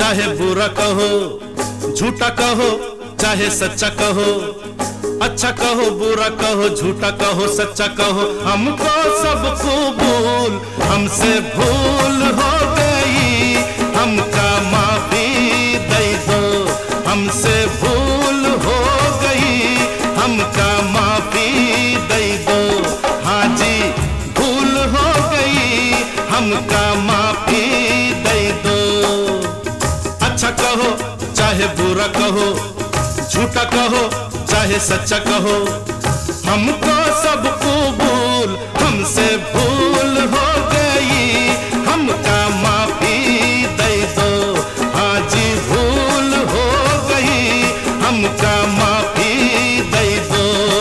चाहे बुरा कहो, झूठा कहो, चाहे सच्चा कहो, अच्छा कहो, बुरा कहो, झूठा कहो, सच्चा कहो, हमको सब कबूल, हमसे भूल हो गई, हमका माफी दे दो, हमसे भूल हो गई, हमका माफी दे दो। हाँ जी भूल हो गई, हमका माफी दे दो। अच्छा कहो, चाहे बुरा कहो, झूठा कहो, चाहे सच्चा कहो, हमको सब कबूल, हमसे भूल हो गई, हमका माफी दे दो। हाँ जी भूल हो गई, हमका माफी दे दो।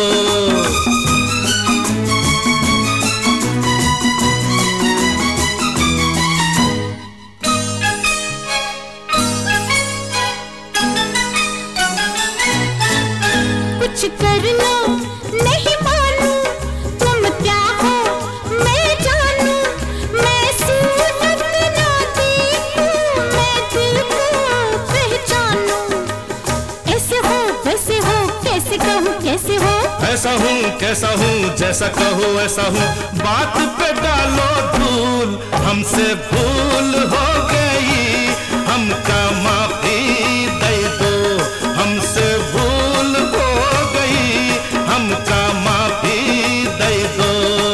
कुछ कर लो नहीं मानू, तुम क्या हो मैं जानू, मैं सूरत ना देखूं, मैं दिल को पहचानू। ऐसे हो वैसे हो, कैसे कहूँ कैसे हो, ऐसा हूँ कैसा हूँ, जैसा कहो ऐसा हूँ, बात पे डालो धूल, हमसे भूल हो गई, हमका माफी दे दो। हमसे भूल हो गई, हमका माफी दे दो।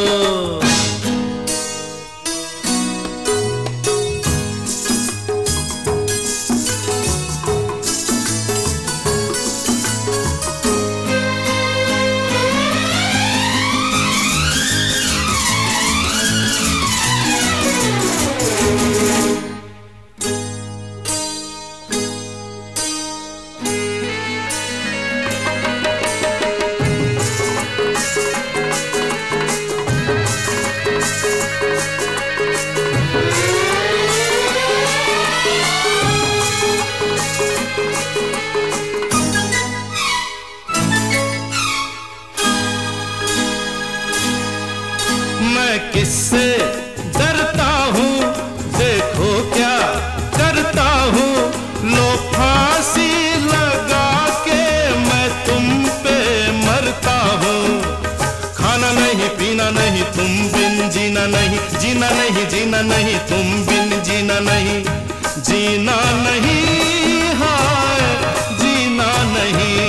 मैं किससे डरता हूँ, देखो क्या करता हूँ, लो फांसी लगा के मैं तुम पे मरता हूँ। खाना नहीं पीना नहीं तुम बिन जीना नहीं, जीना नहीं जीना नहीं तुम बिन जीना नहीं, जीना नहीं हाय जीना नहीं,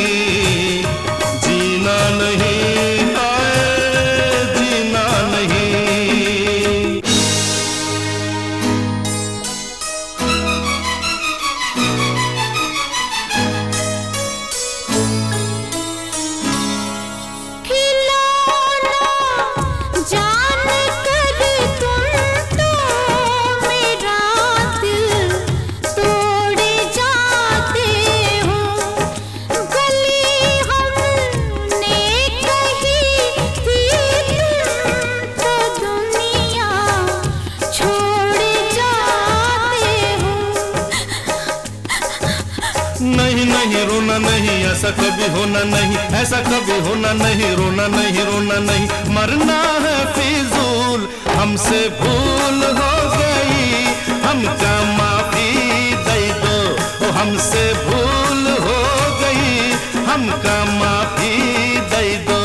जीना नहीं नहीं नहीं रोना नहीं, ऐसा कभी होना नहीं, ऐसा कभी होना नहीं, रोना नहीं रोना नहीं, मरना है फिजूल, हमसे भूल हो गई, हमका माफी दे दो। ओ हमसे भूल हो गई, हमका माफी दे दो।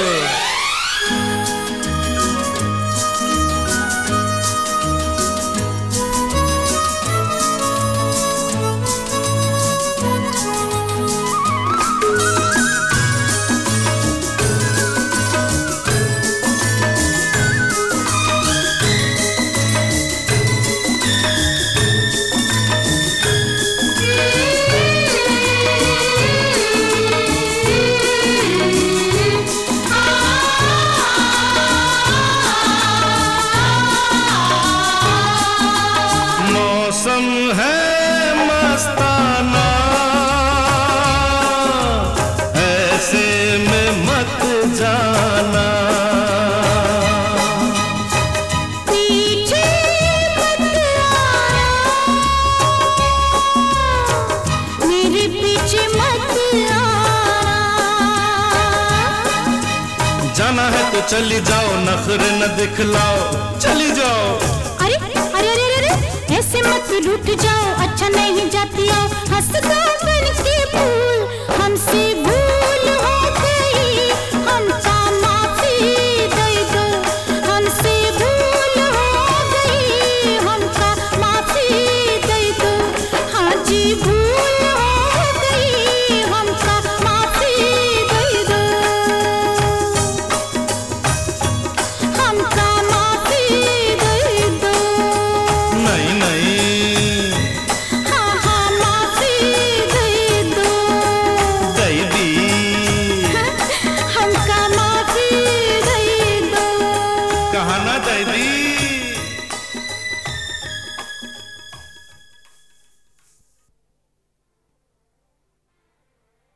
मौसम है मस्ताना, ऐसे में मत जाना, पीछे मत आना, मेरे पीछे मत आना। जाना है तो चली जाओ, नखरे न दिखलाओ, चली जाओ। अरे अरे अरे अरे, ऐसे मत फिर उठ जाओ, अच्छा नहीं जाती आओ।